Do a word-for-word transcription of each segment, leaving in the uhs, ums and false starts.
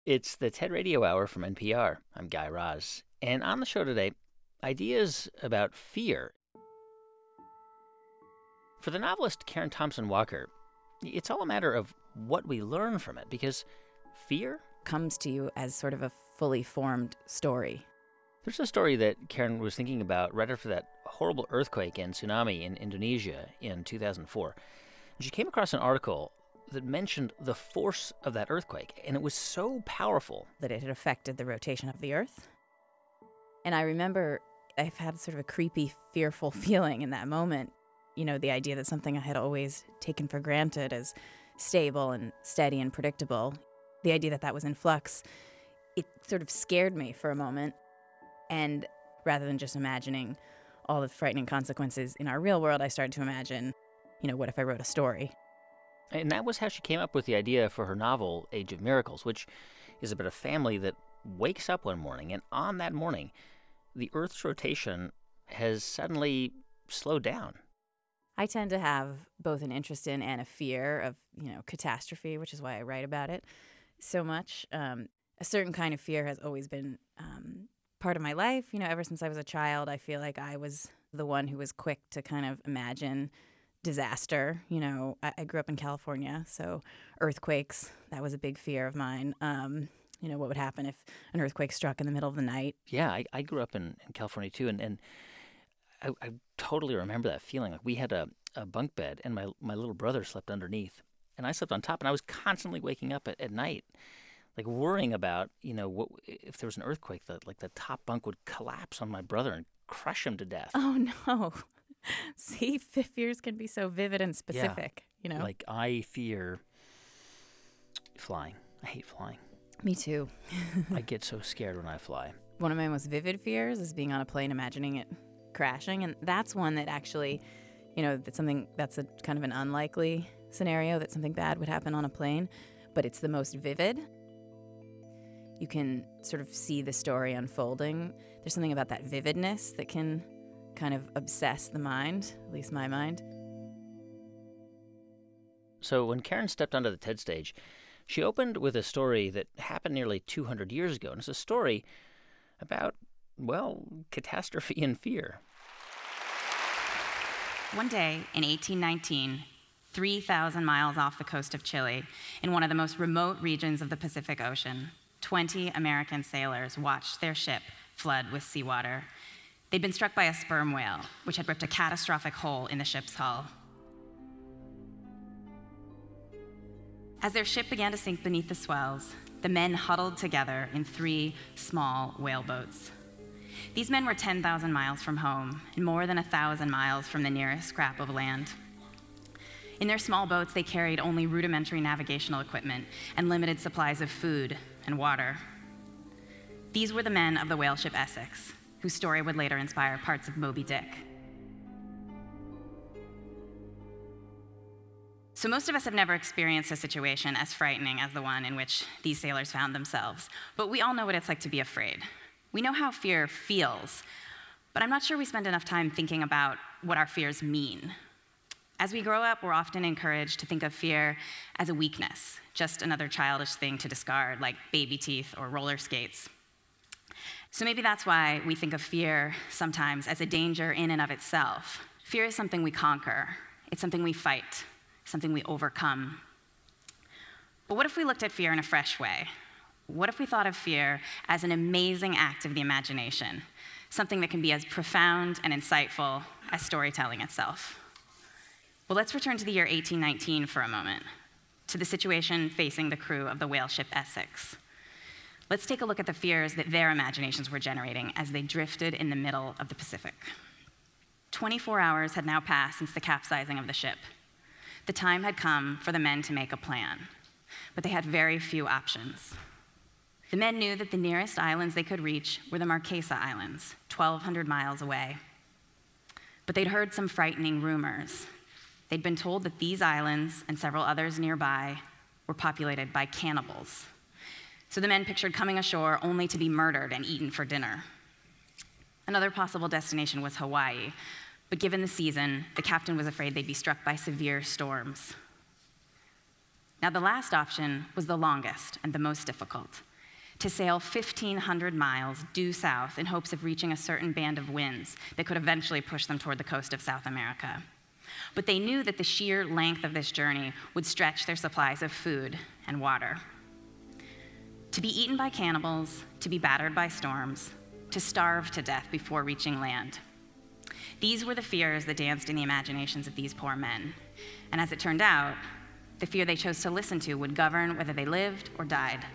It's the TED Radio Hour from N P R. I'm Guy Raz. And on the show today, ideas about fear. For the novelist Karen Thompson Walker, it's all a matter of what we learn from it, because fear comes to you as sort of a fully formed story. There's a story that Karen was thinking about right after that horrible earthquake and tsunami in Indonesia in two thousand four. And she came across an article that mentioned the force of that earthquake, and it was so powerful that it had affected the rotation of the Earth. And I remember I've had sort of a creepy, fearful feeling in that moment. You know, the idea that something I had always taken for granted as stable and steady and predictable, the idea that that was in flux, it sort of scared me for a moment. And rather than just imagining all the frightening consequences in our real world, I started to imagine, you know, what if I wrote a story? And that was how she came up with the idea for her novel, Age of Miracles, which is about a family that wakes up one morning, and on that morning, the Earth's rotation has suddenly slowed down. I tend to have both an interest in and a fear of, you know, catastrophe, which is why I write about it so much. Um, a certain kind of fear has always been um, part of my life. You know, ever since I was a child, I feel like I was the one who was quick to kind of imagine disaster. You know, I, I grew up in California, so earthquakes, that was a big fear of mine. Um, you know, what would happen if an earthquake struck in the middle of the night? Yeah, I, I grew up in, in California too, and, and I, I totally remember that feeling. Like we had a, a bunk bed, and my, my little brother slept underneath, and I slept on top, and I was constantly waking up at, at night, like worrying about, you know, what if there was an earthquake, that like the top bunk would collapse on my brother and crush him to death. Oh, no. See, fears can be so vivid and specific, yeah. you know? Like, I fear flying. I hate flying. Me too. I get so scared when I fly. One of my most vivid fears is being on a plane, imagining it crashing. And that's one that actually, you know, that's something that's a kind of an unlikely scenario, that something bad would happen on a plane, but it's the most vivid. You can sort of see the story unfolding. There's something about that vividness that can kind of obsess the mind, at least my mind. So when Karen stepped onto the TED stage, she opened with a story that happened nearly two hundred years ago. And it's a story about, well, catastrophe and fear. One day in eighteen nineteen, three thousand miles off the coast of Chile, in one of the most remote regions of the Pacific Ocean, twenty American sailors watched their ship flood with seawater. They'd been struck by a sperm whale, which had ripped a catastrophic hole in the ship's hull. As their ship began to sink beneath the swells, the men huddled together in three small whaleboats. These men were ten thousand miles from home and more than one thousand miles from the nearest scrap of land. In their small boats, they carried only rudimentary navigational equipment and limited supplies of food and water. These were the men of the whale ship Essex, whose story would later inspire parts of Moby Dick. So most of us have never experienced a situation as frightening as the one in which these sailors found themselves, but we all know what it's like to be afraid. We know how fear feels, but I'm not sure we spend enough time thinking about what our fears mean. As we grow up, we're often encouraged to think of fear as a weakness, just another childish thing to discard, like baby teeth or roller skates. So maybe that's why we think of fear sometimes as a danger in and of itself. Fear is something we conquer. It's something we fight, something we overcome. But what if we looked at fear in a fresh way? What if we thought of fear as an amazing act of the imagination, something that can be as profound and insightful as storytelling itself? Well, let's return to the year eighteen nineteen for a moment, to the situation facing the crew of the whale ship Essex. Let's take a look at the fears that their imaginations were generating as they drifted in the middle of the Pacific. twenty-four hours had now passed since the capsizing of the ship. The time had come for the men to make a plan, but they had very few options. The men knew that the nearest islands they could reach were the Marquesa Islands, twelve hundred miles away. But they'd heard some frightening rumors. They'd been told that these islands and several others nearby were populated by cannibals. So the men pictured coming ashore only to be murdered and eaten for dinner. Another possible destination was Hawaii, but given the season, the captain was afraid they'd be struck by severe storms. Now, the last option was the longest and the most difficult. to sail fifteen hundred miles due south in hopes of reaching a certain band of winds that could eventually push them toward the coast of South America. But they knew that the sheer length of this journey would stretch their supplies of food and water. To be eaten by cannibals, to be battered by storms, to starve to death before reaching land. These were the fears that danced in the imaginations of these poor men. And as it turned out, the fear they chose to listen to would govern whether they lived or died.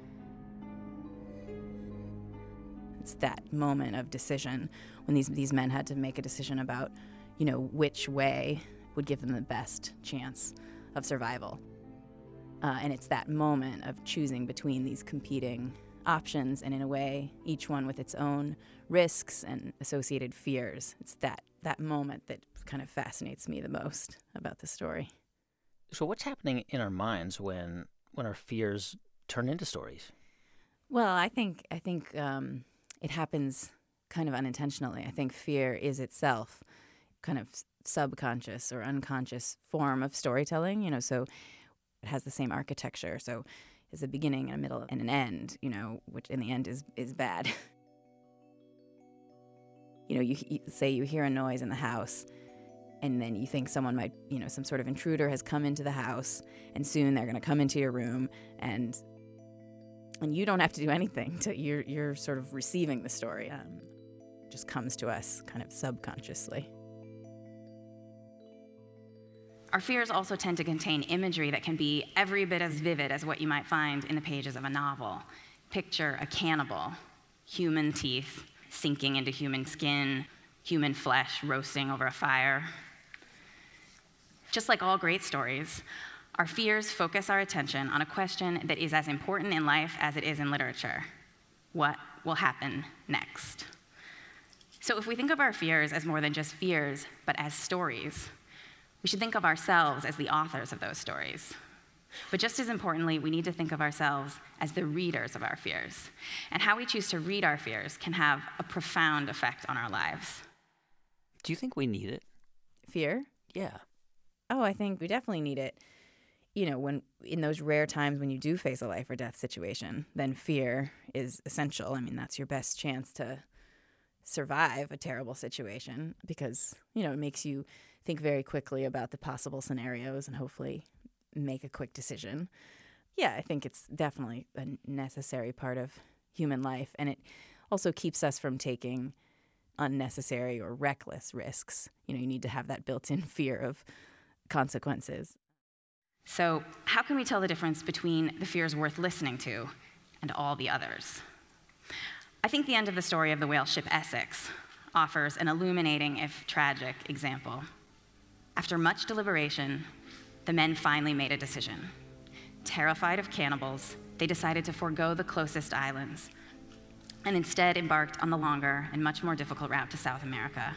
It's that moment of decision when these, these men had to make a decision about, you know, which way would give them the best chance of survival. Uh, and it's that moment of choosing between these competing options, and in a way, each one with its own risks and associated fears. It's that, that moment that kind of fascinates me the most about the story. So what's happening in our minds when when our fears turn into stories? Well, I think I think um, it happens kind of unintentionally. I think fear is itself kind of subconscious or unconscious form of storytelling, you know, so it has the same architecture. So it's a beginning, a middle, and an end, you know, which in the end is, is bad. You know, you, you say you hear a noise in the house, and then you think someone might, you know, some sort of intruder has come into the house, and soon they're going to come into your room, and and you don't have to do anything. To, you're, you're sort of receiving the story. Um, it just comes to us kind of subconsciously. Our fears also tend to contain imagery that can be every bit as vivid as what you might find in the pages of a novel. Picture a cannibal, human teeth sinking into human skin, human flesh roasting over a fire. Just like all great stories, our fears focus our attention on a question that is as important in life as it is in literature. What will happen next? So if we think of our fears as more than just fears, but as stories, we should think of ourselves as the authors of those stories. But just as importantly, we need to think of ourselves as the readers of our fears. And how we choose to read our fears can have a profound effect on our lives. Do you think we need it? Fear? Yeah. Oh, I think we definitely need it. You know, when in those rare times when you do face a life or death situation, then fear is essential. I mean, that's your best chance to survive a terrible situation because, you know, it makes you think very quickly about the possible scenarios and hopefully make a quick decision. Yeah, I think it's definitely a necessary part of human life, and it also keeps us from taking unnecessary or reckless risks. You know, you need to have that built-in fear of consequences. So how can we tell the difference between the fears worth listening to and all the others? I think the end of the story of the whale ship Essex offers an illuminating, if tragic, example. After much deliberation, the men finally made a decision. Terrified of cannibals, they decided to forego the closest islands and instead embarked on the longer and much more difficult route to South America.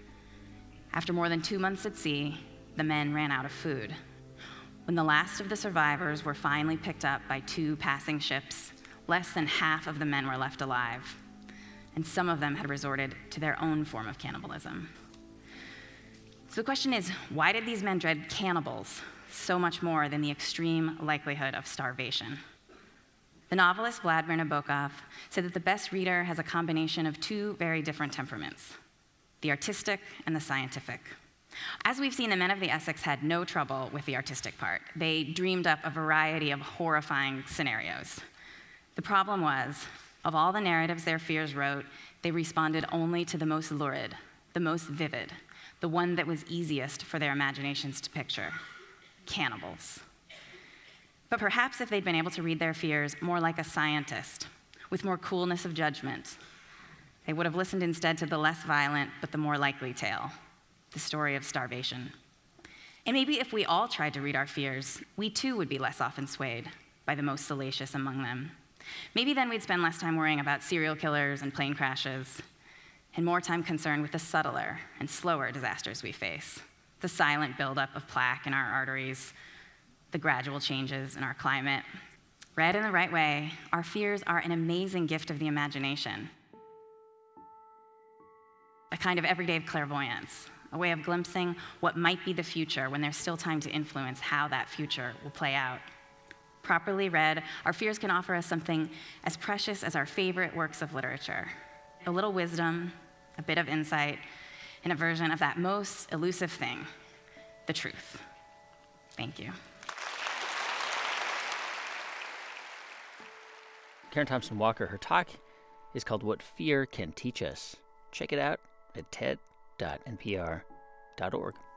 After more than two months at sea, the men ran out of food. When the last of the survivors were finally picked up by two passing ships, less than half of the men were left alive, and some of them had resorted to their own form of cannibalism. So the question is, why did these men dread cannibals so much more than the extreme likelihood of starvation? The novelist Vladimir Nabokov said that the best reader has a combination of two very different temperaments, the artistic and the scientific. As we've seen, the men of the Essex had no trouble with the artistic part. They dreamed up a variety of horrifying scenarios. The problem was, of all the narratives their fears wrote, they responded only to the most lurid, the most vivid, the one that was easiest for their imaginations to picture: cannibals. But perhaps if they'd been able to read their fears more like a scientist, with more coolness of judgment, they would have listened instead to the less violent but the more likely tale, the story of starvation. And maybe if we all tried to read our fears, we too would be less often swayed by the most salacious among them. Maybe then we'd spend less time worrying about serial killers and plane crashes, and more time concerned with the subtler and slower disasters we face, the silent buildup of plaque in our arteries, the gradual changes in our climate. Read in the right way, our fears are an amazing gift of the imagination, a kind of everyday clairvoyance, a way of glimpsing what might be the future when there's still time to influence how that future will play out. Properly read, our fears can offer us something as precious as our favorite works of literature. A little wisdom, a bit of insight, and a version of that most elusive thing, the truth. Thank you. Karen Thompson Walker, her talk is called What Fear Can Teach Us. Check it out at ted dot n p r dot org.